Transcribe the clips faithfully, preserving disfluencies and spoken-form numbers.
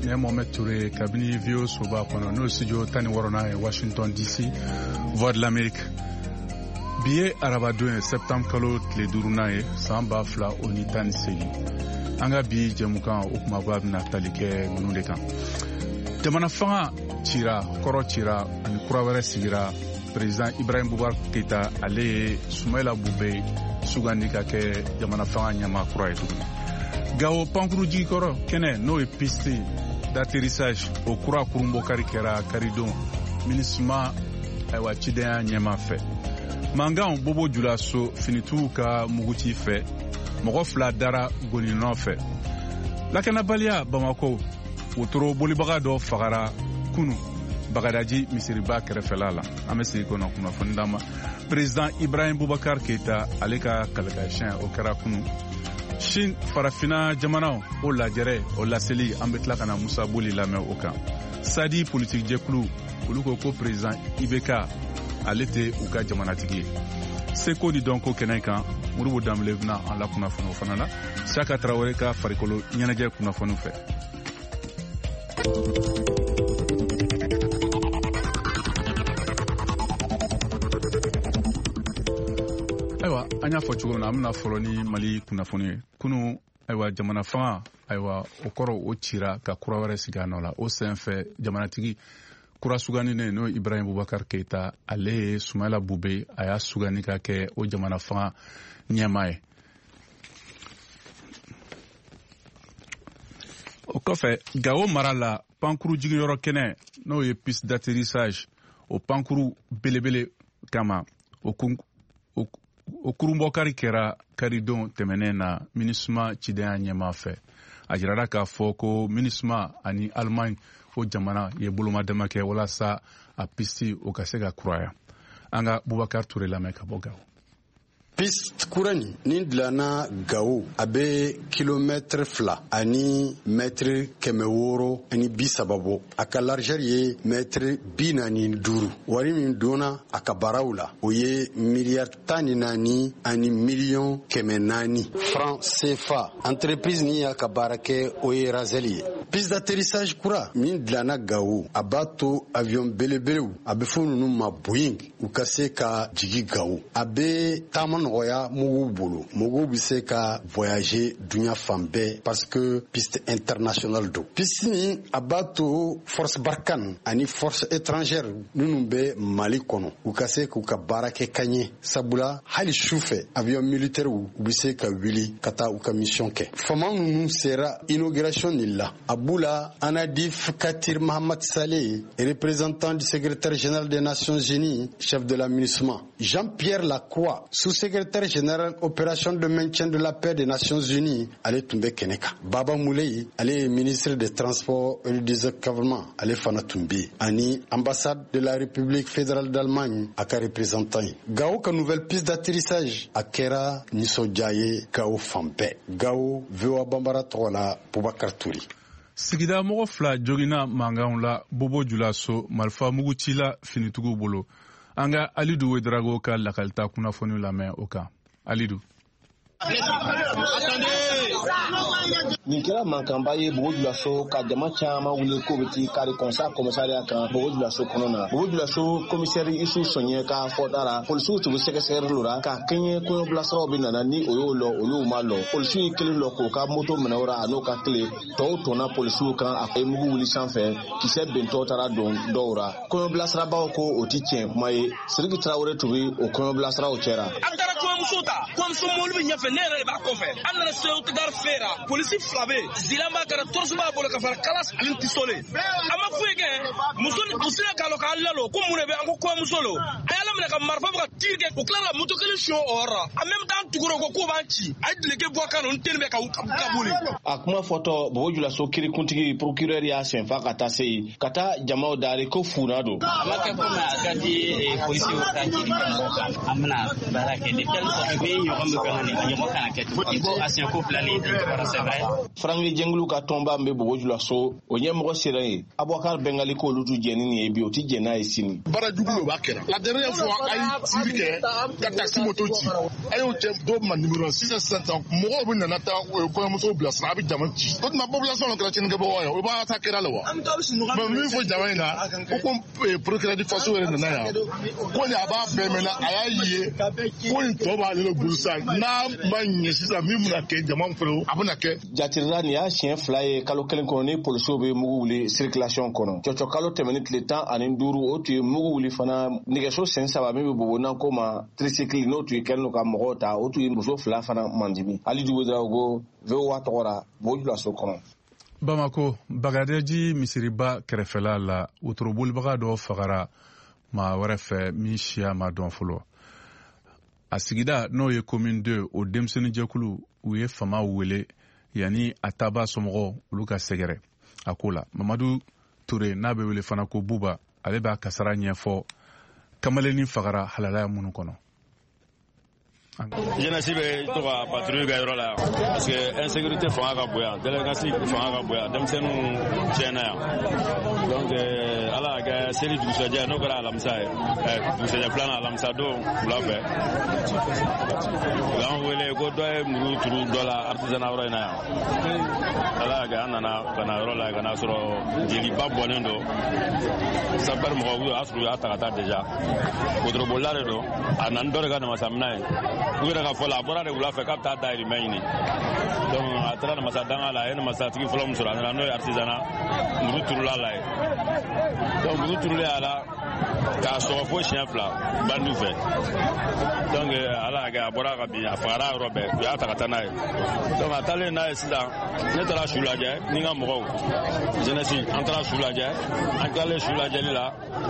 ne Mohamed Touré kabini V O soba kono no studio tani worona e Washington D C voix de l'Amérique biye araba deux septembre kalo tile duruna ye san ba fila o ni tan ni segi an ka bi jɛmukan o kumaba bɛna tali kɛ ninnu de kan jamana fanga cira kɔrɔ cira ani kura wɛrɛ sigira président Ibrahim Boubacar Keita ale ye Soumaïla Boubèye sugandi ka kɛ jamana fanga ɲɛma kura ye tuguni Gao pankuru jigikɔrɔ kɛnɛ n'o ye piste d'atterrissage o kura kurunbɔ kari kɛra karidon minisma ayiwa cidenya ɲɛma fɛ mankan bobo julaso finituw ka muguci fɛ mɔgɔ fila dara goni nɔfɛ lakanabaliya Bamako wotoro bolibaga dɔ fagara kunu Bagadaji misiriba kɛrɛfɛla la an bɛ sigi kɔnɔ kunnafoni d'an ma président Ibrahim Boubacar Keita ale ka kɛlɛkɛsiɲɛ o kɛra kunu Chine farafina jamanaw o lajɛrɛ o laseli an bɛ tila ka na Musa Boli lamɛn o kan Sadi politique jɛkulu olu ko ko président I B K ale tɛ u ka jamanatigi ye seko ni dɔnko kɛnɛ kan Modibo Dembele bɛna an la kunnafoni o fana la Saka Traoré ka farikolo ɲɛnajɛ kunnafoni fɛ ayiwa an y'a fɔ cogo min na an bɛna fɔlɔ ni Mali kunnafoni ye kunu ayiwa jamana fanga ayiwa o kɔrɔ o cira ka kura wɛrɛ sigi a nɔ la o senfɛ jamanatigi kura sugandinen n'o Ibrahim Boubacar Keita ale ye Soumaïla Boubèye a y'a sugandi ka kɛ o jamana fanga ɲɛmaa ye o kɔfɛ Gao mara la pankuru jigiyɔrɔ kɛnɛ n'o ye piste d'atterrissage o pankuru belebele kama o kun o o kurunbɔkari kɛra karidon tɛmɛnen na minisma cidenya ɲɛmaa fɛ a jirara k'a fɔ ko minisma ani Allemagne o jamana ye bolomadama kɛ walasa a piste o ka se ka kuraya an ka Boubacar Touré lamɛn ka bɔ Gao piste kurani nin dilanna Gao a bɛ kilomètre fila ani mètre kɛmɛ wɔɔrɔ ani bi saba bɔ a ka largeur ye mètre bi naani duuru wari min donna a ka baaraw la o ye miliyari tan ni naani ani miliyɔn kɛmɛ naani franc C F A entreprise ni y'a ka baara kɛ o ye Razel ye piste d'atterrissage kura min dilanna Gao a b'a to avion belebelew a bɛ fɔ ninnu ma Boeing u ka se ka jigi Gao a bɛ taama nɔgɔya mugu bolo mugu bɛ se ka voyager dunya fan bɛɛ parce que piste internationale don piste ni a b'a to force Barkhane ani force étrangère minnu bɛ Mali kɔnɔ u ka se k'u ka baara kɛ ka ɲɛ sabula hali sufɛ avion militaire u bɛ se ka wuli ka taa u ka mission kɛ fama ninnu sera inauguration de la a b'u la Anadif Katir Mahamad Saleh représentant du secrétaire général des Nations Unies chef de l'administration Jean-Pierre Lacroix sous-secrétaire général opération de maintien de la paix des Nations Unies ale tun bɛ kɛnɛ kan Baba Moulay ale ye ministre des transports et du désenclavement ale fana tun bɛ ani ambassade de la République fédérale d'Allemagne a ka représentant ye Gao ka nouvelle piste d'atterrissage a kɛra nisɔndiya ye Gao fan bɛɛ Gao V O A Bambara tɔgɔ la Boubacar Touré sigida mɔgɔ fila jogina mankanw la Bobo Julaso marifa muguci la finitigiw bolo an ka Alidu Wedrago ka lakalita kunnafoni lamɛn o kan Alidu nin kɛra mankanba ye Bobo Julaso ka jama caman wuli k'o bɛ ti kari kɔnsa komisariya kan Bobo Julaso kɔnɔ na Bobo Julaso komisɛri Isu Sɔnyɛ ka fɔta la polisiw tun bɛ sɛgɛsɛgɛli la ka kɛɲɛ kɔɲɔ bilasiraw bɛ nana ni o y'o lɔ olu ma lɔ polisiw ye kelen lɔ k'o ka moto minɛ o ra a n'o ka tile tɔw tɔnna polisiw kan a ye mugu wuli sanfɛ kisɛ bentɔ taara don dɔw ra kɔɲɔ bilasirabagaw ko o ti tiɲɛ kuma ye Sidiki Traoré tun bɛ o kɔɲɔ bilasiraw cɛra an taara kɔɲɔmuso ta kɔɲɔmuso mɔbili bɛ ɲɛfɛ ne yɛrɛ de b'a kɔfɛ an nana se Hôtel Fera polisi fila bɛ Zilamba kɛra tɔrɔsu b'a bolo ka fara kalas ani tisole a ma foyi kɛ muso u sera k'a lɔ k'an lalo ko mun de bɛ an ko kɔɲɔmuso lo a y'a laminɛ ka marifa bɛ ka tiri kɛ u tilara ka moto kelen siyɔn o yɔrɔ la en même temps tugura ko k'o b'an ci a ye dileke bɔ kan n teni bɛ ka ka boli a kuma fɔtɔ Bobo Julaso kirikuntigi procureur y'a senfa ka taa se yen ka taa jamaw daari ko funa don a ma kɛ ko mɛ a ka di polisiw ka jiri kɛ mɔgɔw kan an bɛna baara kɛ ni tel Frangi Jenglu ka tomba mbe bogoju la so onye mo sere Aboubacar Bengali ko lutu jeni ni ebi oti jena isini bara jugu ba kera la dernière fois ay tirike ka taxi moto ci ayo tem do man numéro six cent soixante mo bo na nata ko mo so blas na bi jaman ci to na population no kratien ga bo wa o ba ta kera lawa ba mi fo jaman na ko procureur de façon na na ya ko ni aba be me na ayaye ko ni to ba le burusa na manye sisa mi mu na ke jaman fro abuna ke jatirra ni ya chien fly kalo kelen ko ni police be mugu wuli circulation kono chocho kalo temenit le temps anin duru otu mugu wuli fana nigeso sensa ba me bobo na ko ma tricycle no tu kelno ka mogota otu muso fla fana mandimi ali du wodrago vo watora boju la so kono Bamako Bagadeji misiriba kerefela la uturubul baga do fagara ma warefe mishia ma don fulo asigida no ye commune deux o demseni jekulu u ye fama wele yani ataba somogo uluka segere akula Mamadou Touré na be wele fana ko buba ale ba kasara nyefo kamaleni fagara halala munu kono jeunesse be to ka patrouille ga yoro la parce que insécurité fanga ka boya délégation fanga ka boya demsenu chena ya donc ala ga seli du soja no kala alamsa eh du soja plan alamsa do la be gan wele go do e muru turu dola artisanat ro na ala ga nana kana yoro la kana soro jeli babone do sabar mo go asru ata kata deja kodro bolare do anan do ga na masamna Ugira ka fola bora de wula fe kapta dairi mayni donc atra na masa danga la ene masa tigi fola musura na no artisanat ndu turula la donc ndu turula ala ka so fo chien fla bandu fe donc ala ga bora ka bi afara robe ya ta katana donc atale na sida ne tara shulaje ninga mo jeunesse entra shulaje akale shulaje la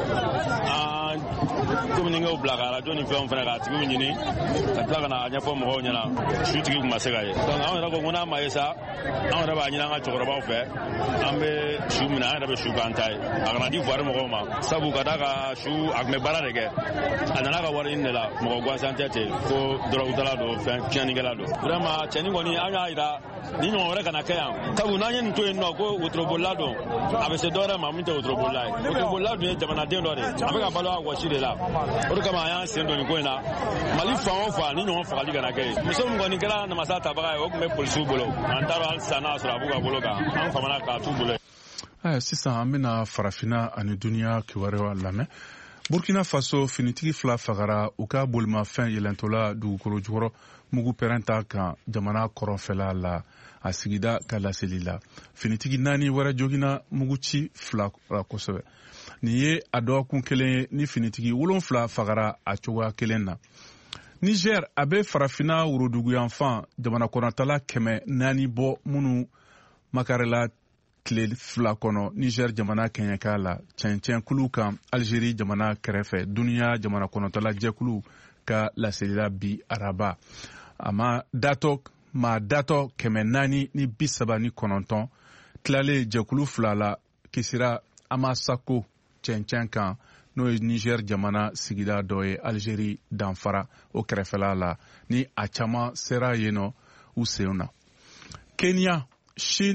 a comme ninga oblaga la joni fe on fera ka tigi nyini ka na anya fo mo nyana shutigi kuma sega ye donc awon rago ngona ma yesa awon raba nyina nga chokoro ba fe ambe shumina ana be shukantai agana di voir mo ma sabu kada ka shu agme barare ge anana ka wari nela mo gwa santete ko dro udala do fe kiani gela do vraiment cheni ngoni anya ida ni no ore kana kaya tabu nanye nto en ko utrobolado abe se dora ma minte utrobolai utrobolado ye jamana de dore abe ka balo agwa shire la o kama aya sendo ni ko na mali fa on fa ni no fa liga na ke muso ngoni kala na masata baga o me polisu bolo antaro al sana sura buga bolo ka an fa mana ka tu bolo eh sisan amina farafina ani dunia kiwarewa lame Burkina Faso finitigi fla fagara uka bolma fin yelentola dugukolo jukoro mugu perenta kan jamana koronfela la asigida kala selila finitigi nani wara jogina mugu ci fla kosebe ni ye ado kun kelen ni finitigi wolon fla fagara a cogoya kelen na Niger abe farafina wurodugu yanfan jamana konontala keme nani bo munu makarela tile fila kɔnɔ Niger jamana kɛɲɛka la cɛncɛn kulu kan Algérie jamana kɛrɛfɛ duniya jamana kɔnɔntɔla jɛkulu ka laselila bi araba ama datɔ ma datɔ kɛmɛ naani ni bi saba ni kɔnɔntɔn tilale jɛkulu fila la kisira ama sako cɛncɛn kan n'o ye Niger jamana sigida dɔ ye Algérie danfara o kɛrɛfɛla la ni a caman sera yen nɔ u senw na Kenya Chine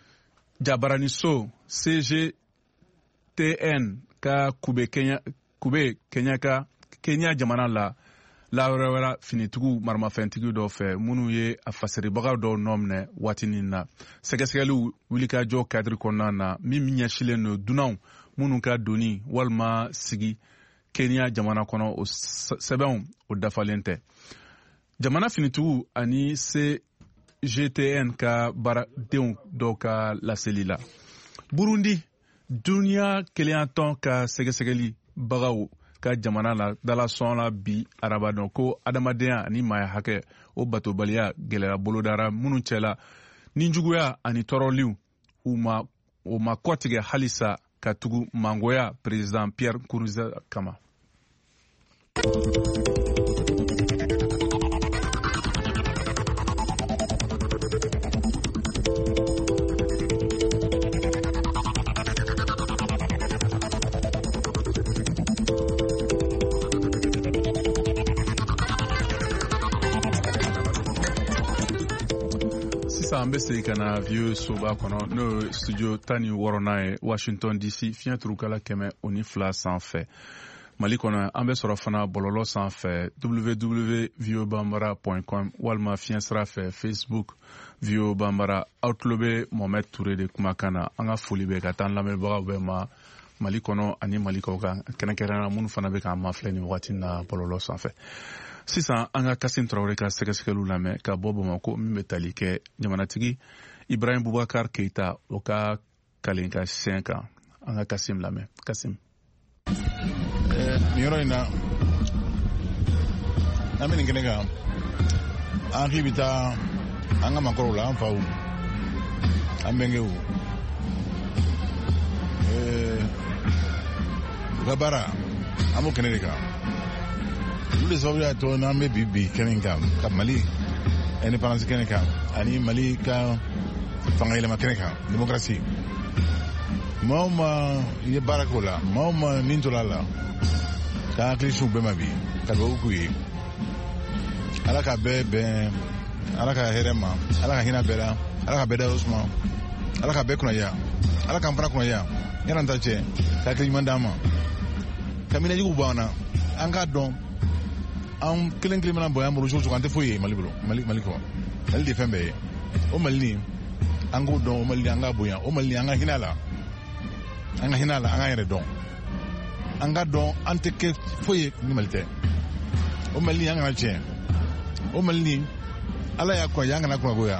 Jabaraniso C G T N ka kube Kenya kube Kenya ka Kenya jamana la la wɛrɛ finitugu maramafɛntigi dɔ fɛ minnu ye a fasiribaga dɔw nɔminɛ waatinin na sɛgɛsɛgɛliw wulikajɔ kadiri kɔnɔna na min ɲɛsilen don dunanw minnu ka doni walima sigi Kenya jamana kɔnɔ o sɛbɛnw o dafalen tɛ jamana finitugu ani se G T N ka baaradenw dɔw ka laseli la Burundi duniya keleyantɔn ka sɛgɛsɛgɛli bagaw ka jamana la dalasɔn la bi araba dɔn ko adamadenya ani maaya hakɛ o batobaliya gɛlɛya bolodara minnu cɛla ni juguya ani tɔɔrɔliw u ma o ma kɔtigɛ halisa ka tugu mangoya président Pierre Nkurunziza kama. sisan an bɛ segin ka na vieux soba kɔnɔ n'o ye studio tan ni wɔɔrɔnan ye Washington D C fiɲɛ turukala kɛmɛ o ni fila sanfɛ. Mali kɔnɔ an bɛ sɔrɔ fana bɔlɔlɔ sanfɛ w w w point v o bambara point com walima fiɲɛ sira fɛ Facebook V O Bambara. Aw tulo bɛ Mohamed Touré de kumakan na. An ka foli bɛ ka taa an lamɛnbagaw bɛɛ ma Mali kɔnɔ ani Mali kɔkan kan kɛrɛnkɛrɛnnenya minnu fana bɛ k'an mafilɛ nin wagati na bɔlɔlɔ sanfɛ. Sisan an ka Kasim Traoré ka sɛgɛsɛgɛliw lamɛn ka bɔ Bamako min bɛ tali kɛ jamanatigi Ibrahim Boubacar Keita o ka kalen ka sɛn kan. An ka Kasim lamɛn. Kasim. Nin yɔrɔ in na an bɛ nin kɛnɛ kan an k'i bɛ taa an ka makɔrɔw la an faw an bɛnkɛw u ka baara an b'o kɛnɛ de kan olu de sababu y'a to n'an bɛ bi bi kɛnɛ in kan ka Mali indépendance kɛnɛ kan ani Mali ka fanga yɛlɛma kɛnɛ kan démocratie maa o maa i ye baara k'o la maa o maa nin tora a la k'an hakili siw bɛɛ ma bi ka dugawu k'u ye ala ka bɛɛ bɛn ala ka hɛrɛ ma ala ka hinɛ bɛɛ la ala ka bɛɛ da suma ala ka bɛɛ kunnaya ala k'an fana kunnaya yan'an ta cɛ ka hakili ɲuman d'an ma ka minɛjugu bɔ an na an k'a dɔn an kelen kelen mana bɔ an bolo cogo cogo an tɛ foyi ye Mali bolo Mali Mali kɔ Mali de fɛn bɛɛ ye o Mali nin an k'o dɔn o Mali nin an k'a bonya o Mali nin an ka hinɛ a la an ka hinɛ a la an k'an yɛrɛ dɔn an ka dɔn an tɛ kɛ foyi ye ni Mali tɛ o Mali nin an kana tiɲɛ o Mali nin ala y'a kɔn yan kana kunnagoya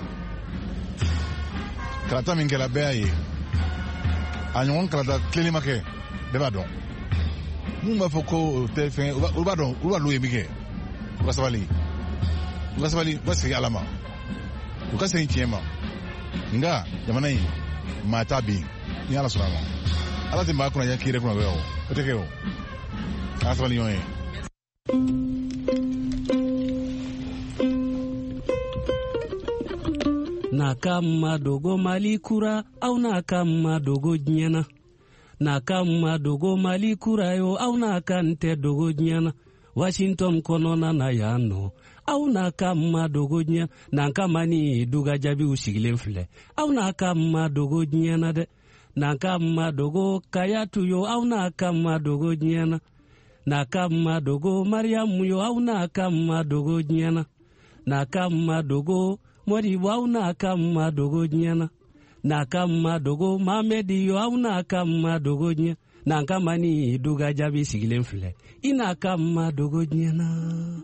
kalata min kɛra bɛɛ y'a ye a ɲɔgɔn kalata tilenni ma kɛ bɛɛ b'a dɔn mun b'a fɔ ko o tɛ fɛn olu b'a dɔn olu b'a dɔn ye min kɛ u ka sabali u ka sabali u ka segin ala ma u ka segin tiɲɛ ma nka jamana in maa t'a bin ni ala sɔnna a ma ala tɛ maa kunnaya k'i yɛrɛ kunnagoya o o tɛ kɛ o an ka sabali ɲɔgɔn ye. Na kama dogo Mali kura au na kama dogo nyana na kama dogo Mali kura yo au na kante dogo nyana Washington konona na yano au na kama dogo nyana na kama ni duga jabi usigilen file au na kama dogo nyana de na kama dogo kayatu yo au na kama dogo nyana na kama dogo Mariam yo au na kama dogo nyana na kama dogo Mori wau na kama dogo nyana na kama dogo Mamedi yo au na kama dogo nyana na kama ni duga jabi sigilen file ina kama dogo nyana.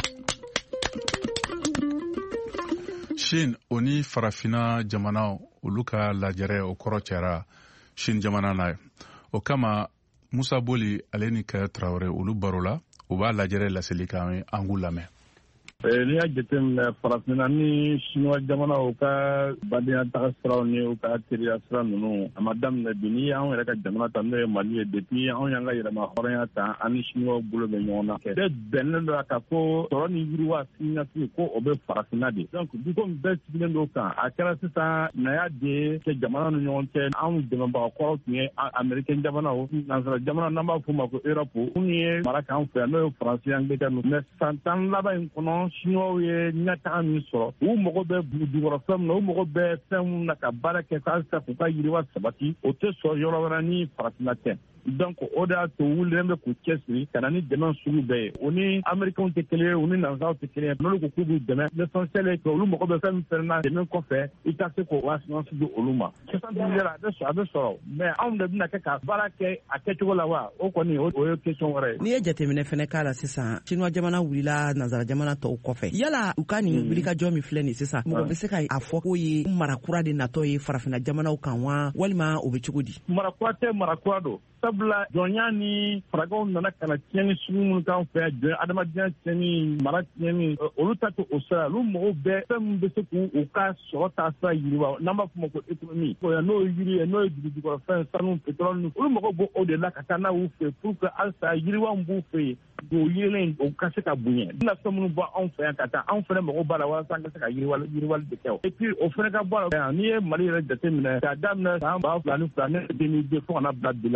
Shin oni farafina jamana olu ka lajɛrɛ o kɔrɔ cɛra Shin jamana na o kama Musa Boli ale ni Kaya Traoré olu baro la o b'a lajɛrɛ laseli kan an k'u lamɛn. N'i y'a jateminɛ farafinna ni Chinois jamana u ka badenya taga siraw ni u ka teriya sira ninnu a ma daminɛ bi n'i y'anw yɛrɛ ka jamana ta n'o ye Mali ye depuis anw y'an ka yɛlɛma hɔrɔnya ta an ni Chinois bolo bɛ ɲɔgɔn na bɛɛ bɛnnen don a kan ko sɔrɔ ni yiriwa signasi ko o bɛ farafinna de donc du ko bɛɛ sigilen don kan a kɛra sisan na y'a de kɛ jamana ni ɲɔgɔn cɛ anw dɛmɛbaga kɔrɔ tun ye Américain jamanaw nansara jamana n'an b'a fɔ ma ko Europe minnu ye mara k'an fɛ yan n'o ye Faransi Angleterre mais san tan laban in kɔnɔ Chinois ye ɲɛtaga min sɔrɔ u mago bɛ dugukɔrɔ fɛn min na u mago bɛ fɛn minnu na ka baara kɛ halisa k'u ka yiriwa sabati o tɛ sɔrɔ yɔrɔ wɛrɛ ni farafinna tɛ donc o de y'a to wulilen bɛ k'u cɛsiri ka na ni dɛmɛ sugu bɛɛ ye o ni Américains tɛ kelen ye u ni nanzaraw tɛ kelen ye n'olu ko k'u b'u dɛmɛ l'essentiel ye que olu mago bɛ fɛn min fɛnɛ na dɛmɛ kɔfɛ i ka se k'o assurance di olu ma soixante milliards a bɛ sɔrɔ a bɛ sɔrɔ mais anw de bɛna kɛ ka baara kɛ a kɛcogo la wa o kɔni o ye question wɛrɛ ye. N'i ye jateminɛ fɛnɛ k'a la sisan Chinois jamana wulila nanzara jamana tɔw kɔfɛ yala u ka nin wulikajɔ min filɛ nin sisan mɔgɔ bɛ se ka a fɔ k'o ye mara kura de natɔ ye farafinna jamanaw kan wa walima o bɛ cogo di. Mara kura tɛ mara kura don sabula jɔnya ni faragaw nana ka na tiɲɛni sugu minnu k'an fɛ yan jɔn adamadenya tiɲɛni mara tiɲɛni olu ta to o sira olu mɔgɔw bɛɛ fɛn min bɛ se k'u ka sɔrɔ ta sira yiriwa n'an b'a fɔ ma ko économie n'o ye yiri ye n'o ye dugujukɔrɔfɛn sanu pétrole olu mɔgɔw b'o o de la ka taa n'a y'u fɛ pour que halisa yiriwa min b'u fɛ yen o yirilen o ka se ka bonya bɛna fɛn minnu bɔ anw fɛ yan ka taa anw fɛnɛ mɔgɔw b'a la walasa an ka se ka yiriwali yiriwali de kɛ o et puis o fɛnɛ ka bɔ a la n'i ye Mali yɛrɛ jateminɛ k'a daminɛ san ba fila ni fila ne denni de fo kana bila bi la o ba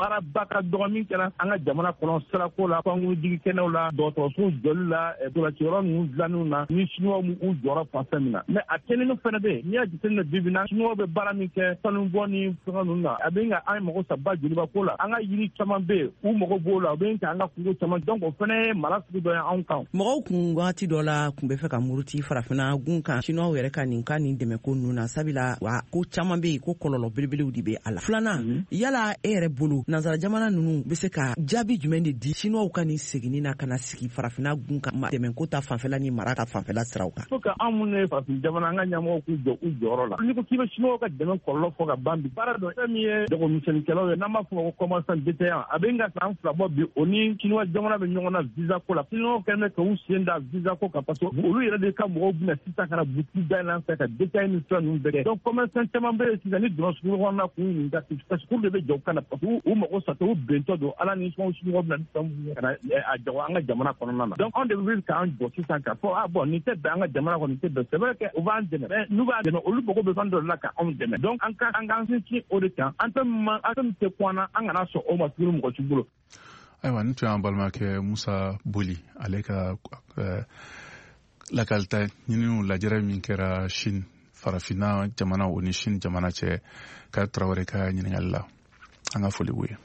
baaraba ka dɔgɔ min kɛra an ka jamana kɔnɔ sirako la pankundigi kɛnɛw la dɔgɔtɔrɔso joli la dolaciyɔrɔ ninnu dilanniw na ni chinois m'u jɔyɔrɔ fa fɛn min na mais a kɛnɛni fɛnɛ bɛ yen n'i y'a jateminɛ bi bi in na chinois bɛ baara min kɛ sanubɔ ni fɛngɛ ninnu na a bɛ ka an mago sa ba joliba ko la an ka yiri caman bɛ yen u mago b'o la u bɛ ka an ka kungo caman donc o fɛnɛ ye mara sugu dɔ ye anw kan. Mɔgɔw kun waati dɔ la kun bɛ fɛ ka muruti farafinna gun kan chinois yɛrɛ ka nin ka nin dɛmɛ ko ninnu na sabila wa ko caman bɛ yen ko kɔlɔlɔ belebelew de bɛ a la. Filanan yala e yɛrɛ bolo nanzara jamana ninnu bɛ se ka jaabi jumɛn de di chinois ka nin seginni na ka na sigi farafinna gun kan dɛmɛ ko ta fanfɛla ni mara ka fanfɛla siraw kan. Fo ka an minnu ye farafin jamana an ka ɲɛmɔgɔw k'u jɔ u jɔyɔrɔ la. N'i ko k'i bɛ chinois ka dɛmɛ kɔlɔlɔ fɔ ka ban bi baara dɔ fɛn min ye dɔgɔmisɛnnikɛlaw ye n'an b'a fɔ ko commerçant détaillant a bɛ ka san fila bɔ bi o ni chinois jamana bɛ ɲɔgɔn na visa ko la. Chinois kɛlen bɛ ka u sen da visa ko kan parce que olu yɛrɛ de ka mɔgɔw bɛna sisan ka na boutique dayɛlɛ fɛ ka détail ni fɛn ninnu bɛɛ kɛ. Donc commerçant caman bɛ yen sisan ni donna sugu kɔnɔna k'u ɲininka parce que olu de bɛ jɔ u kana parce que u mago sa u bɛntɔ don ala ni sɔn chinois bɛna ni fɛn ka na a jago an ka jamana kɔnɔna na. Donc anw de bɛ k'an jɔ sisan ka fɔ ah bon nin tɛ bɛn an ka jamana kɔnɔ nin tɛ bɛn c'est vrai que u b'an dɛmɛ mais n'u b'an dɛmɛ olu mago bɛ fɛn dɔ la ka anw dɛmɛ. Donc an ka an k'an sinsin o de kan an tɛ ma an tɛ tɛ kɔnna an kana sɔn o ma tuguni mɔgɔ si bolo. Ayiwa ni tun y'an balimakɛ Musa Boli ale ka lakalita ɲininiw lajɛrɛ min kɛra Chine farafinna jamana o ni Chine jamana cɛ ka Tarawele ka ɲininkali la an ka foli b'u ye.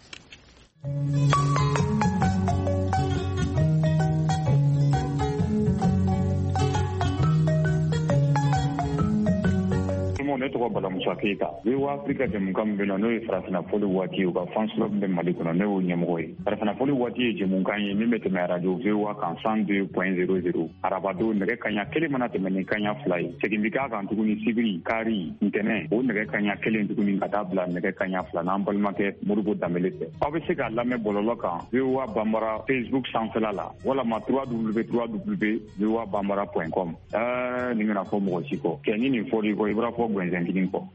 Ne tɔgɔ Bala Musa Keyita V O A Afrique jɛmukan min bɛ na n'o ye farafinafoli waati ye u ka fan club bɛ Mali kɔnɔ ne y'o ɲɛmɔgɔ ye. Farafinafoli waati ye jɛmukan ye min bɛ tɛmɛ radio V O A kan cent deux point zéro zéro arabadon nɛgɛ kaɲa kelen mana tɛmɛ ni kaɲa fila ye segin bɛ k'a kan tuguni sibiri kari ntɛnɛn o nɛgɛ kaɲa kelen tuguni ka taa bila nɛgɛ kaɲa fila n'an balimakɛ Modibo Dambele fɛ. Aw bɛ se k'a lamɛn bɔlɔlɔ kan V O A Banbara Facebook sanfɛla la walama w w w point v o a banbara point com ɛɛ nin bɛna fɔ mɔgɔ si kɔ kɛ ni nin fɔl'i kɔ i b'a fɔ gwɛnsɛntigi kɔ.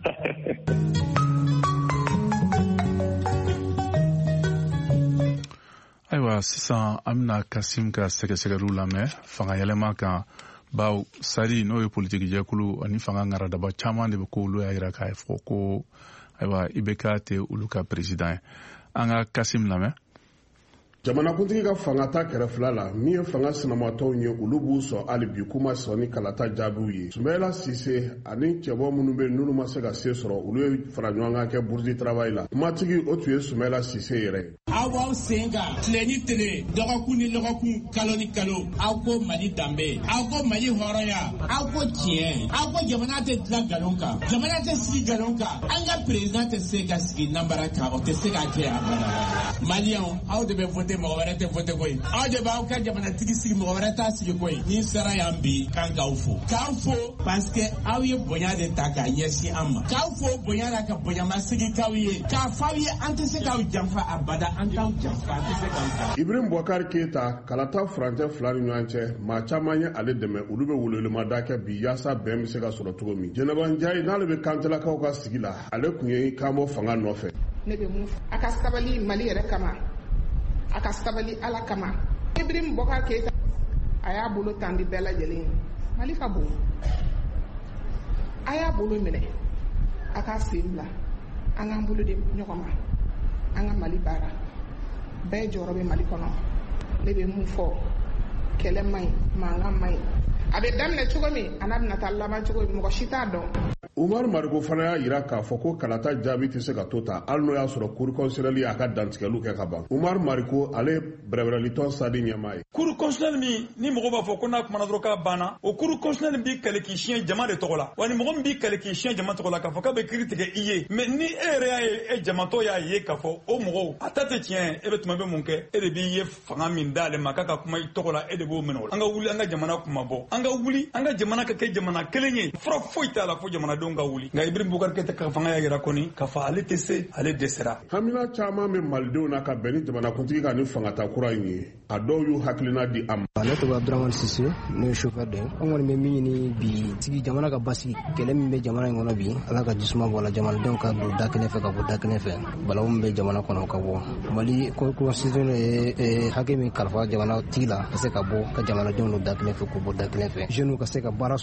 Ayiwa sisan an bɛna Kasim ka sɛgɛsɛgɛliw lamɛn fanga yɛlɛma kan bawo sari n'o ye politiki jɛkulu ani fanga ŋaradaba caman de bɛ ko olu y'a jira k'a fɔ ko ayiwa I B K tɛ olu ka président ye an ka Kasim lamɛn. Jamanakuntigi ka fanga ta kɛrɛfɛla la min ye fanga sinamatɔw ye olu b'u sɔn hali bi kuma sɔn ni kalata jaabiw ye. Sumayila Sise ani cɛbɔ minnu bɛ n'olu ma se ka se sɔrɔ olu ye fara ɲɔgɔn kan kɛ Bourdi Travail la. Kumatigi o tun ye Sumayila Sise yɛrɛ ye. Aw b'aw sen kan tile ni tile dɔgɔkun ni dɔgɔkun kalo ni kalo aw ko Mali danbe aw ko Mali hɔrɔnya aw ko tiɲɛ aw ko jamana tɛ dilan nkalon kan jamana tɛ sigi nkalon kan an ka président tɛ se ka sigi nanbara kan o tɛ se ka kɛ abada. Maliyɛnw aw de bɛ voter mɔgɔ wɛrɛ tɛ voter koyi aw de b'aw ka jamanatigi sigi mɔgɔ wɛrɛ t'a sigi koyi ni sera yan bi kan k'aw fo k'aw fo parce que aw ye bonya de ta k'a ɲɛsin an ma k'aw fo bonya la ka bonyamasigi k'aw ye k'a fɔ aw ye an tɛ se k'aw janfa abada an t'aw janfa an tɛ se k'aw janfa. Ibrahim Boubacar Keita kalata furancɛ fila ni ɲɔgɔn cɛ maa caman ye ale dɛmɛ olu bɛ welewelemada kɛ bi yaasa bɛn bɛ se ka sɔrɔ cogo min. Jɛnɛba Njayi n'ale bɛ kantelakaw ka sigi la ale tun ye kan bɔ fanga nɔfɛ. Ne bɛ mun fɔ a ka sabali Mali yɛrɛ kama a ka sabali Ala kama. Ibrahim Boubacar Keita a y'a bolo tandi bɛɛ lajɛlen Mali ka bon a y'a bolo minɛ a ka sen bila an k'an bolo di ɲɔgɔn ma an ka Mali baara bɛɛ jɔyɔrɔ bɛ Mali kɔnɔ. Ne bɛ mun fɔ kɛlɛ man ɲi mankan man ɲi a bɛ daminɛ cogo min a n'a bɛna taa laban cogo min mɔgɔ si t'a dɔn. Umar Mariko fana y'a jira k'a fɔ ko kalata jaabi tɛ se ka to ta hali n'o y'a sɔrɔ cour constitutionnelle y'a ka dantigɛliw kɛ ka ban. Umar Mariko ale ye bɛrɛbɛrɛlitɔn sadi ɲɛmaa ye. Cour constitutionnelle min ni mɔgɔ b'a fɔ ko n'a kumana dɔrɔn k'a banna o cour constitutionnelle b'i kale k'i siɲɛ jama de tɔgɔ la wa ni mɔgɔ min b'i kale k'i siɲɛ jama tɔgɔ la k'a fɔ k'a bɛ kiiri tigɛ i ye mais ni e yɛrɛ y'a ye e jamatɔ y'a ye k'a fɔ o mɔgɔw a ta tɛ tiɲɛ e bɛ tuma bɛ mun kɛ e de b'i ye fanga min d'ale ma k'a ka kuma i tɔgɔ la e de b'o minɛ o la. An ka wuli an ka jamana kuma bɔ an ka wuli an ka jamana ka kɛ jamana kelen ye fura foyi t'a la fo jamanadenw ka wuli nka Ibrahim Boubacar Keita ka fanga y'a jira kɔni k'a fɔ ale tɛ se ale dɛsɛra. Hamina caman bɛ malidenw na ka bɛn ni jamanakuntigi ka ni fangata kura in ye a dɔw y'u hakilina di a ma. Ne tɔgɔ Abdramane Sise ne ye chauffeur de ye an kɔni bɛ min ɲini bi sigi jamana ka basigi kɛlɛ min bɛ jamana in kɔnɔ bi Ala ka jisuma bɔ a la jamanadenw ka don da kelen fɛ ka bɔ da kelen fɛ balawu min bɛ jamana kɔnɔ ka bɔ Mali constitution ye hakɛ min kalifa jamanatigi la ka se ka bɔ ka jamanadenw don da kelen fɛ k'u bɔ da kelen fɛ jeunes ka se ka baara sɔrɔ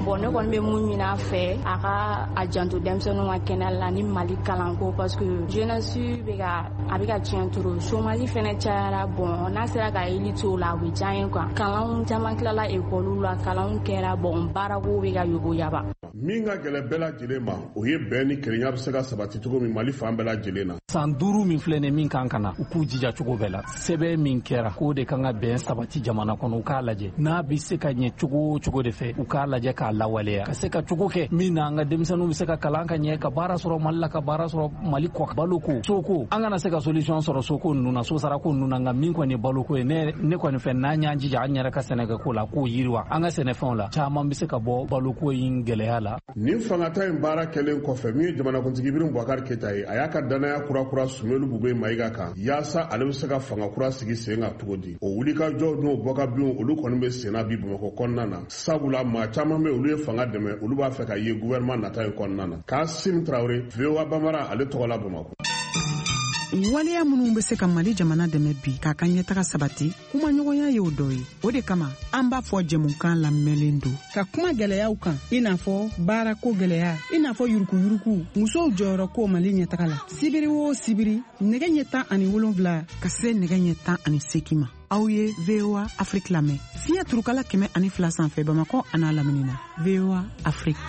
bon ne kɔni bɛ mun ɲini a fɛ a ka a janto denmisɛnninw ka kɛnɛya la ni Mali kalanko parce que jeunesse bɛ ka a bɛ ka tiɲɛ trop chômage fɛnɛ cayara bon n'a sera ka yeli to la o bɛ diya n ye quoi kalanw caman tilala école la kalanw kɛra bon baarako bɛ ka yoboyaba. Min ka gɛlɛn bɛɛ lajɛlen ma o ye bɛn ni kelenya bɛ se ka sabati cogo min Mali fan bɛɛ lajɛlen na. San duuru min filɛ nin min kan ka na u k'u jija cogo bɛɛ la sɛbɛn min kɛra k'o de kan ka bɛn sabati jamana kɔnɔ u k'a lajɛ n'a bɛ se ka ɲɛ cogo o cogo de fɛ u k'a lajɛ k'a lawaleya ka se ka cogo kɛ min na an ka denmisɛnninw bɛ se ka kalan ka ɲɛ ka baara sɔrɔ Mali la ka baara sɔrɔ Mali kɔ baloko soko an kana se ka solution sɔrɔ soko ninnu na so sarako ninnu na nka min kɔni ye baloko ye ne ne kɔni fɛ n'an y'an jija an yɛrɛ ka sɛnɛkɛko la k'o yiriwa an ka sɛnɛfɛnw la caman bɛ se ka bɔ baloko in gɛlɛya la. Nin fangata in baara kɛlen kɔfɛ min ye jamanakuntigi Ibrim Boubacar Keita ye a y'a ka danaya kurakura Sumelu Bube Mayiga kan yaasa ale bɛ se ka fanga kura sigi sen kan cogo di o wulikajɔw n'o bɔkabinw olu kɔni bɛ senna bi Bamakɔ kɔnɔna na sabula maa caman bɛ olu ye fanga dɛmɛ olu b'a fɛ ka ye gouvernement nata in kɔnɔna na Kasim Traoré V O A Bambara ale tɔgɔ la Bamakɔ. Waleya minnu bɛ se ka Mali jamana dɛmɛ bi k'a ka ɲɛtaga sabati kuma ɲɔgɔnya ye o dɔ ye o de kama an b'a fɔ jɛmukan lamɛnlen don ka kuma gɛlɛyaw kan i n'a fɔ baarako gɛlɛya i n'a fɔ yurukuyuruku musow jɔyɔrɔ ko Mali ɲɛtaga la sibiri o sibiri nɛgɛ ɲɛ tan ani wolonwula ka se nɛgɛ ɲɛ tan ani seegin ma aw ye V O A Afrique lamɛn fiɲɛ turukala kɛmɛ ani fila sanfɛ Bamakɔ a n'a lamini na V O A Afrique.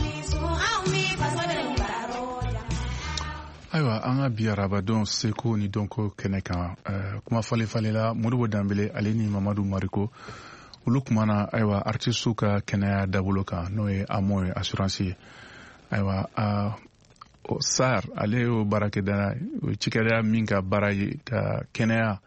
Ayiwa an ka bi arabadenw seko ni dɔnko kɛnɛ kan uh, kuma falen falela Modibo Danbele ale ni Mamadu Mariko olu kumana ayiwa artistu ka kɛnɛya dabolo kan n'o ye Amo ye assurance ye ayiwa uh, o SAR ale y'o baarakɛda cikɛda min ka baara ye ka kɛnɛya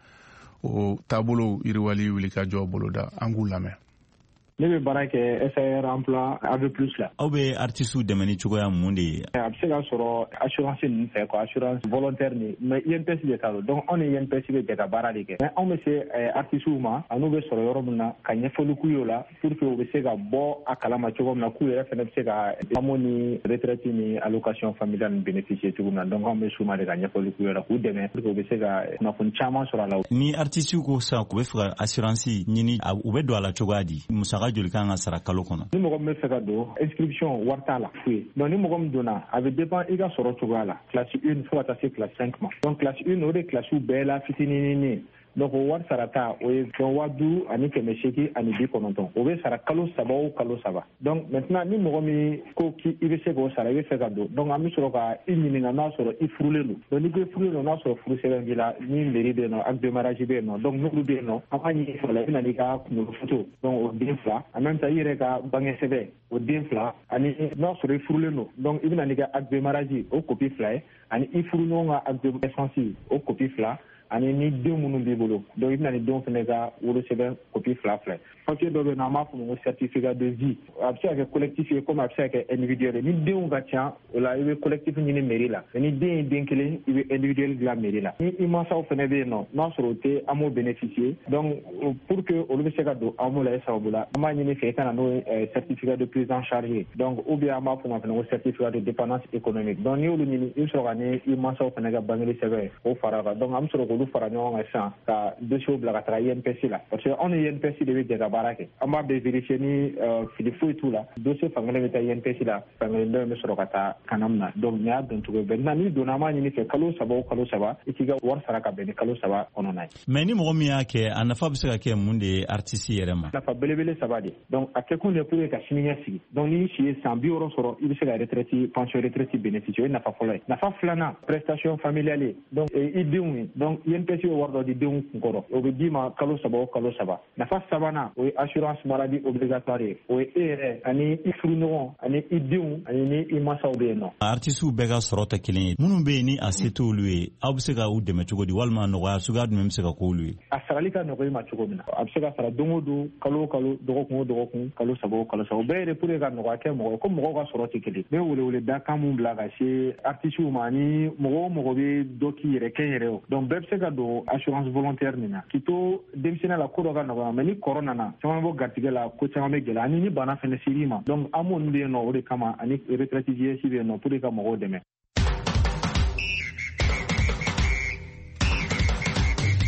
o taabolo yiriwali wuli ka jɔ boloda an k'u lamɛn. Ne bɛ baara kɛ S A R emploi A V plus la. Aw bɛ artistes dɛmɛ ni cogoya mun de ye? A bɛ se ka sɔrɔ assurance ninnu fɛ quoi assurance volontaire ni mais I N P S de t'a don donc anw ni I N P S bɛ jɛ ka baara de kɛ mais anw bɛ se artistes ma an'u bɛ sɔrɔ yɔrɔ min na ka ɲɛfɔli k'u ye o la pour que u bɛ se ka bɔ a kalama cogo min na k'u yɛrɛ fana bɛ se ka amo ni retraite ni allocation familiale ni bénéficier cogo min na donc anw bɛ s'u ma de ka ɲɛfɔli k'u ye la k'u dɛmɛ pour que u bɛ se ka kunnafoni caman sɔrɔ a la. Ni artistes ko sisan k'u bɛ fɛ ka assurance ɲini u bɛ don a la cogoya di musaka joli kan ka sara kalo kɔnɔ? Ni mɔgɔ min bɛ fɛ ka don inscription wari t'a la foyi donc ni mɔgɔ min donna a bɛ dépend i ka sɔrɔ cogoya la classe un fo ka taa se classe cinq ma donc classe un o de classe bɛɛ la fitininini donc o wari sarata o ye fɛn waa duuru ani kɛmɛ seegin ani bi kɔnɔntɔn o bɛ sara kalo saba o kalo saba donc maintenant ni mɔgɔ min ko k'i bɛ se k'o sara i bɛ fɛ ka don donc an bɛ sɔrɔ ka i ɲininka n'a sɔrɔ i furulen don donc ni ko i furulen don n'a sɔrɔ furu sɛbɛn b'i la ni mairie bɛ yen nɔ acte de mariage bɛ yen nɔ donc n'olu bɛ yen nɔ an b'a ɲini fɔlɔ i bɛ na n'i ka kunkolo foto donc o den fila en même temps i yɛrɛ ka bange sɛbɛn o den fila ani n'a sɔrɔ i furulen don donc i bɛ na n'i ka acte de mariage o copie fila ye ani i furuɲɔgɔn ka acte de naissance o copie fila ani ni den minnu b'i bolo donc i bɛna ni denw fana ka wolosɛbɛn copie fila fila papier dɔ bɛ yen nɔ an b'a fɔ ko certificat de vie a bɛ se ka kɛ collectif ye comme a bɛ se ka kɛ individuel ye ni denw ka ca o la i bɛ collectif ɲini mairie la ni den ye den kelen i bɛ individuel dilan mairie la ni i mansaw fana bɛ yen nɔ n'a sɔrɔ o tɛ an m'o bénéficier donc pour que olu bɛ se ka don an m'o la e sababu la an b'a ɲini fɛ i ka na n'o ye certificat de prise en charge ye donc ou bien an b'a fɔ ma fana ko certificat de dépendance économique donc n'i y'olu ɲini i bɛ sɔrɔ ka ni i mansaw fana ka bangeli sɛbɛn o fara kan donc an bɛ sɔrɔ k'olu fara ɲɔgɔn kan sisan ka dossier bila ka taga I N P S la parce que anw ni I N P S de bɛ jɛ ka baara kɛ an b'a bɛɛ vérifier ni fili foyi t'u la dossier fankelen bɛ taa I N P S la fankelen dɔ bɛ sɔrɔ ka taa kana min na donc nin y'a dɔn cogo bɛɛ maintenant n'i donna an b'a ɲini fɛ kalo saba o kalo saba i k'i ka wari sara ka bɛn ni kalo saba kɔnɔna ye. mais ni mɔgɔ min y'a kɛ a nafa bɛ se ka kɛ mun de ye artiste yɛrɛ ma? nafa belebele saba de donc a kɛkun de pour que ka sini ɲɛsigi donc n'i si ye san bi wɔɔrɔ sɔrɔ i bɛ se ka retraite pension retraite bénéficier o ye nafa fɔlɔ ye. nafa filanan prestation familiale donc i denw ye donc I N P S bɛ wari dɔ di denw kun kɔrɔ o bɛ d'i ma kalo saba o kalo saba. nafa sabanan o ye assurance maladie obligatoire ye o ye e yɛrɛ ani i furuɲɔgɔn ani i denw ani ni i mansaw bɛ yen nɔ. artistes bɛɛ ka sɔrɔ tɛ kelen ye minnu bɛ yen ni a se t'olu ye aw bɛ se ka u dɛmɛ cogo di walima nɔgɔya suguya jumɛn bɛ se ka k'olu ye? a sarali ka nɔgɔ i ma cogo min na a bɛ se ka sara don o don kalo o kalo dɔgɔkun o dɔgɔkun kalo saba o kalo saba o bɛɛ ye pour que ka nɔgɔya kɛ mɔgɔ ko mɔgɔw ka sɔrɔ tɛ kelen. n bɛ welewele da kan mun bila ka se artistes ma ni mɔgɔ o mɔgɔ bɛ dɔ k'i yɛrɛ kɛ yɛrɛ o donc bɛɛ bɛ se ka don assurance volontaire nin na k'i to denmisɛnninya la ko dɔ ka nɔgɔya mais ni kɔrɔ nana caman bɔ garijɛgɛ la ko caman bɛ gɛlɛya ani ni bana fɛnɛ ser'i ma donc an m'olu bɛ yen nɔ o de kama ani retraite vieillesse bɛ yen nɔ pour que ka mɔgɔw dɛmɛ.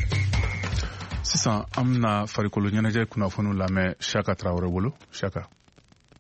sisan an bɛna farikolo ɲɛnajɛ kunnafoniw lamɛn Shaka Traoré bolo. Shaka.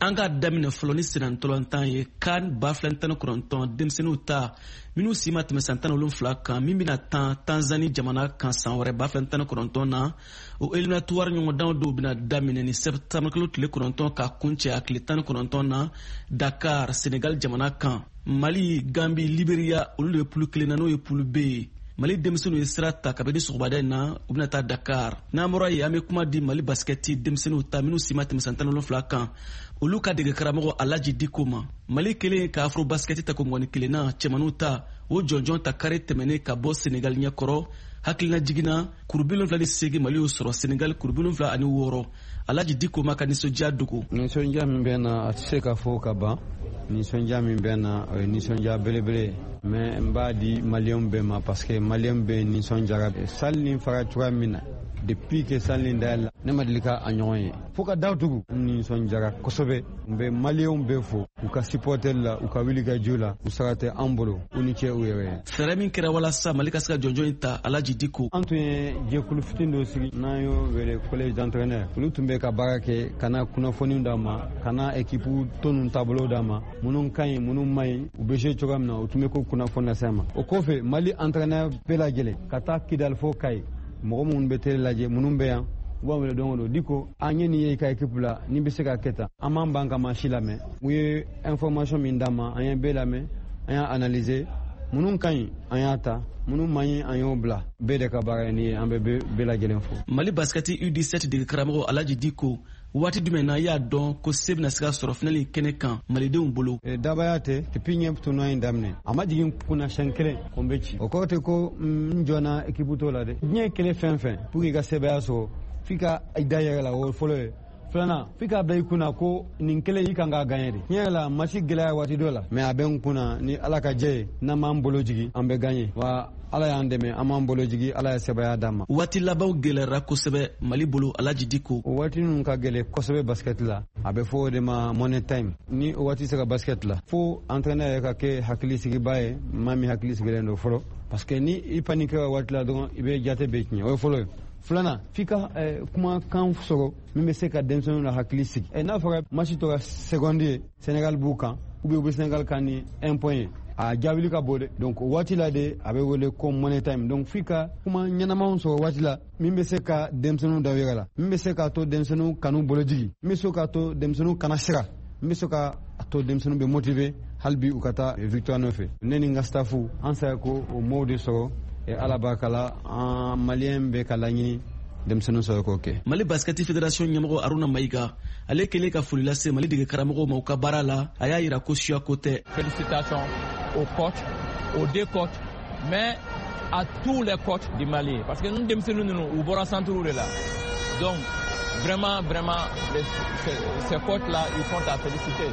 an ka daminɛ fɔlɔ ni senantɔlɔntan ye kan ba fila tan ni kɔnɔntɔn denmisɛnninw ta minnu si ma tɛmɛ san tan ni wolonfila kan min bɛna tan tanzani jamana kan san wɛrɛ ba fila tan ni kɔnɔntɔn na o eliminatoire ɲɔgɔndan dɔw bɛna daminɛ ni sɛptambre kalo tile kɔnɔntɔn ka kuncɛ a tile tan ni kɔnɔntɔn na Dakar Senegal jamana kan. Mali, Gambie, Liberia olu de ye pulu kelen na n'o ye pulu B ye. Mali denmisɛnninw ye sira ta kabini sɔgɔmada in na u bɛna taa Dakar. N'an bɔra yen an bɛ kuma di Mali baskɛti denmisɛnninw ta minnu si ma tɛmɛ san tan ni wolonfila kan olu ka dege karamɔgɔ Alaji Diko ma. Mali kelen ka afro baskɛti ta ko mɔgɔnin kelen na cɛmaninw ta o jɔnjɔn ta kari tɛmɛnen ka bɔ Senegal ɲɛkɔrɔ hakilina jiginna kuru bi wolonwula ni seegin Mali y'o sɔrɔ Senegal kuru bi wolonwula ani wɔɔrɔ. Alaji Diko ma ka nisɔndiya dogo. Nisɔndiya min bɛ na a tɛ se ka fɔ ka ban. Nisɔndiya min bɛ na o ye nisɔndiya belebele mais n b'a di maliyɛnw bɛɛ ma parce que maliyɛn bɛɛ nisɔndiyara sali nin fara cogoya min na depuis que sali nin dayɛlɛ ne ma deli ka a ɲɔgɔn ye fo ka daw tugu n nisɔndiyara kosɛbɛ n bɛ maliyɛnw bɛɛ fo u ka supporter la u ka wulikajɔ la u sara tɛ an bolo u ni cɛ u yɛrɛ ye. Fɛɛrɛ min kɛra walasa Mali ka se ka jɔnjɔn in ta Alaji Diko. An tun ye jɛkulu fitinin dɔ sigi n'an y'o wele collège d'entraîneur olu tun bɛ ka baara kɛ ka na kunnafoniw d'a ma ka na équipe tɔn taabolo d'a ma minnu ka ɲi minnu ma ɲi u bɛ jouer cogoya min na u tun bɛ ko kunnafoni lase ma. O kɔfɛ Mali entraîneur bɛɛ lajɛlen ka taa Kidal fo Kayi mɔgɔ minnu bɛ tele lajɛ minnu bɛ yan u b'a wele don o don Diko an ye nin ye i ka équipe la ni bɛ se ka kɛ tan an m'an ban ka maa si lamɛn u ye information min d'an ma an ye bɛɛ lamɛn an y'a analyser minnu ka ɲi an y'a ta minnu man ɲi an y'o bila bɛɛ de ka baara ye nin ye an bɛ bɛɛ lajɛlen fo. Mali baskɛti U dix-sept dege karamɔgɔ Alaji Diko waati jumɛn na y'a dɔn ko se bɛna se ka sɔrɔ finali kɛnɛ kan malidenw bolo. Dabaya tɛ depuis ɲɛ tournoi in daminɛ a ma jigin kunna siɲɛ kelen ko n bɛ ci o kɔrɔ tɛ ko n jɔnna équipe t'o la dɛ diɲɛ kelen fɛn fɛn pour que i ka sɛbɛya sɔrɔ f'i ka i da yɛrɛ la o fɔlɔ ye filanan f'i ka bila i kunna ko nin kelen i kan ka gagner de tiɲɛ la match gɛlɛya waati dɔ la mais a bɛ n kunna ni Ala ka jɛ ye n'an m'an bolo jigin an bɛ gagner wa Ala y'an dɛmɛ an m'an bolo jigin Ala ye sɛbɛya d'an ma. Waati labanw gɛlɛyara kosɛbɛ Mali bolo Alaji Diko. O waati ninnu ka gɛlɛ kosɛbɛ basket la a bɛ fɔ o de ma money time ni o waati sera basket la fo entraîneur yɛrɛ ka kɛ hakili sigiba ye maa min hakili sigilen don fɔlɔ parce que ni i paniquera waati la dɔrɔn i bɛ jate bɛ tiɲɛ o ye fɔlɔ ye. Filanan f'i ka kumakan sɔrɔ min bɛ se ka denmisɛnninw la hakili sigi n'a fɔra match tora seconde ye Senegal b'u kan ou bien u bɛ Senegal kan ni un point ye a jaabili ka bon dɛ donc o waati la de a bɛ wele ko money time donc f'i ka kuma ɲɛnamaw sɔrɔ waati la min bɛ se ka denmisɛnninw da yɛrɛ la min bɛ se k'a to denmisɛnninw kanu bolo jigi min bɛ se k'a to denmisɛnninw kana siran min bɛ se k'a to denmisɛnninw bɛ motiver hali bi u ka taa victoire nɔfɛ ne ni n ka staffu an sera ko o mɔɔw de sɔrɔ Ala barika la an maliyɛn bɛ ka laɲini denmisɛnninw sɔrɔ k'o kɛ. Mali baskɛti fédération ɲɛmɔgɔ Aruna Mayiga ale kɛlen ka foli lase Mali dege karamɔgɔw ma u ka baara la a y'a jira ko suya ko tɛ. Félicitations aux coachs, aux deux coachs, mais à tous les coachs du Mali parce que nous denmisɛnninw ninnu u bɔra centre de la donc vraiment vraiment les, ces, ces coachs là ils sont à féliciter.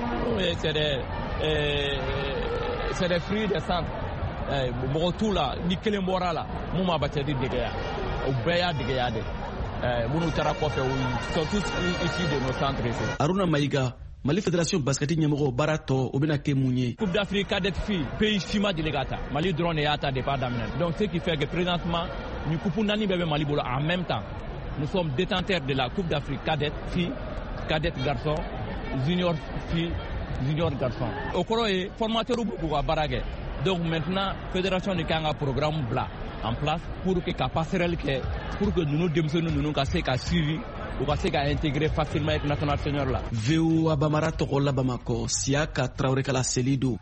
C'est des euh, c'est des fruits des centres. Mɔgɔ t'u la ni kelen bɔra la mun ma bâtiri dege yan o bɛɛ y'a dege yan de minnu taara kɔfɛ ils sont tous issus de nos centres ici. Aruna Mayiga Mali fédération baskɛti ɲɛmɔgɔ baara tɔ o bɛna kɛ mun ye. Coupe d'Afrique cadette fille pays si ma deli ka ta Mali dɔrɔn de y'a ta depuis daminɛ donc ce qui fait que présentement ni coupe naani bɛɛ bɛ Mali bolo en même temps nous sommes détenteurs de la Coupe d'Afrique cadette fille cadette garçon junior fille junior garçon o kɔrɔ ye formateur b'u k'u ka baara kɛ. Donc maintenant, la fédération de Kanga programme bla en place pour que la passerelle pour que nous démissionnions nous nous se suivi ou se intégrer facilement avec national senior là. V O A Bamara Togola Bamako Siaka Traoré Kala Selido.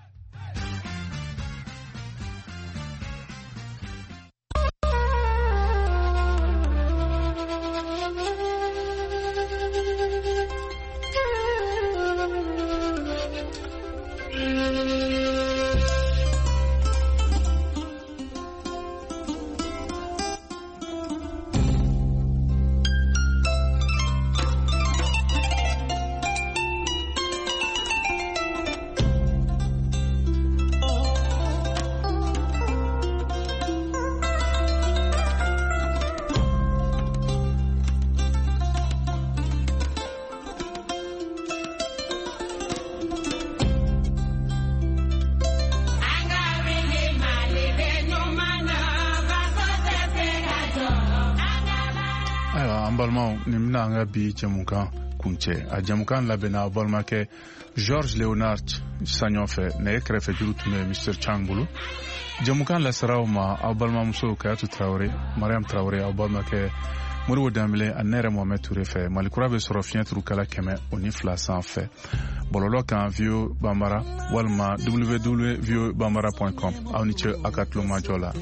Ayiwa an balimaw nin bɛna an ka bi cɛmunkan kuncɛ a jamukan labɛnna a balimakɛ george leonard saɲɔ fɛ nɛgɛ kɛrɛfɛ juru tun bɛ mr chang bolo jamukan lasiraw ma aw balimamuso kayatu tarawele mariam tarawele aw balimakɛ moribo danbele a ne yɛrɛ mohamɛd ture fɛ malikura bɛ sɔrɔ fiɲɛ turukala kɛmɛ o ni fila sanfɛ bɔlɔlɔ kan vo bambara walima w w w vo bambara point com aw ni ce a ka tulomajɔ la.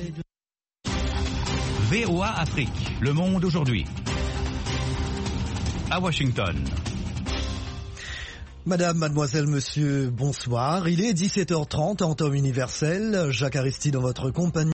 V O A Afrique, le monde aujourd'hui. À Washington. Madame, mademoiselle, monsieur, bonsoir. Il est dix-sept heures trente en temps universel. Jacques Aristide dans votre compagnie.